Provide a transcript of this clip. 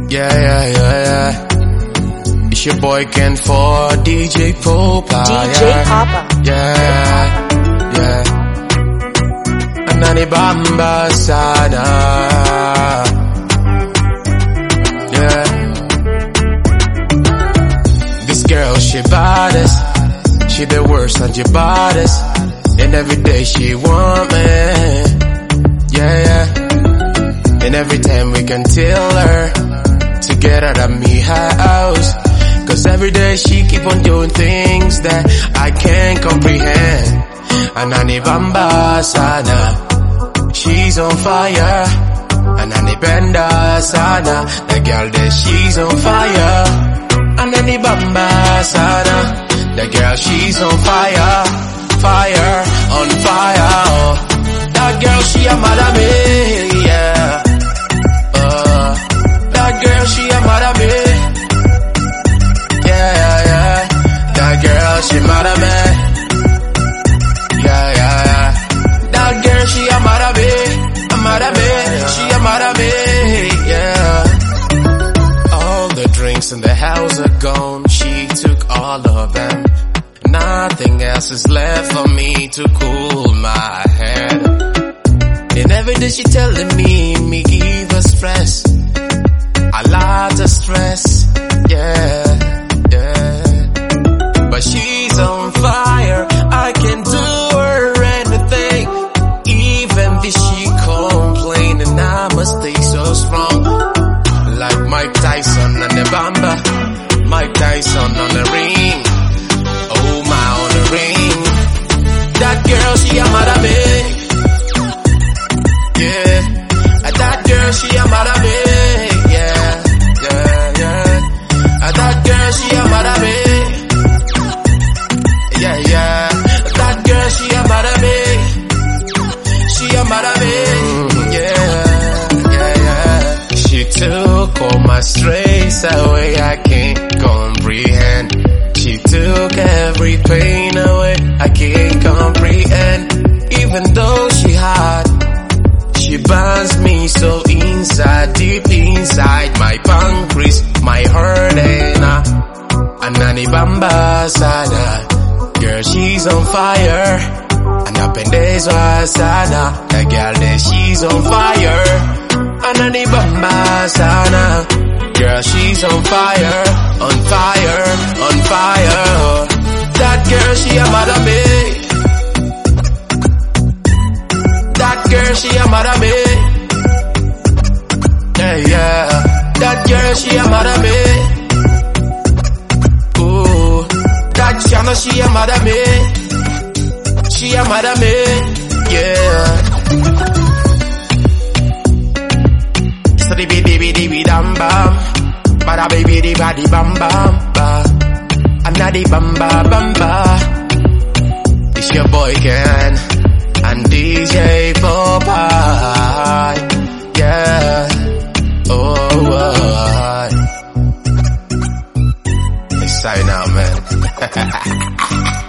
Yeah. It's your boy Ken for DJ Popa. DJ Papa. Yeah. Anani Bamba Sana. Yeah. This girl, she baddest. She the worst and she baddest. And every day she want me. Yeah. And every time we can tell her to get out of me house. Cause every day she keep on doing things that I can't comprehend. Anani Bamba Sana, she's on fire. Anani Benda Sana, the girl that she's on fire. Anani Bamba Sana, the girl she's on fire. Fire, on fire. That girl she a mad at me, yeah. That girl she a mad at me. Yeah. That girl she mad at me. Yeah. That girl she a mad at me. She a mad at me, yeah. All the drinks in the house are gone. She took all of them. Nothing else is left for me to cool my head. And every day she telling me give her stress. A lot of stress, yeah. But she's on fire, I can do her anything. Even if she complain and I must stay so strong. Like Mike Tyson on the Bamba, Mike Tyson on the ring. Oh my, on the ring. That girl, she a mad at me. Yeah. That girl, she a mad at me. Yeah. That girl, she a mad at me. Yeah. That girl, she a mad at me. She a mad at me. Yeah. She took all my stress away, I can't comprehend. She took every pain away, I can't comprehend. Even though she hot, she burns me so inside, deep inside my pancreas, my heart and Anani Bamba Sana. Girl, she's on fire. Anapendezwa sana. The girl that she's on fire. Anani Bamba Sana. Girl, she's on fire. On fire. That girl, she a mad at me. That girl, she a mad at me. Yeah. That girl, she a mad at me. Ooh. That Shana, she a mad at me. She a mad at me. Yeah. Steady baby dam bam. Bada baby di badi bam bam ba. Anadi bamba bamba. It's your boy Ken and DJ Popa. Yeah. Let's sign out, man.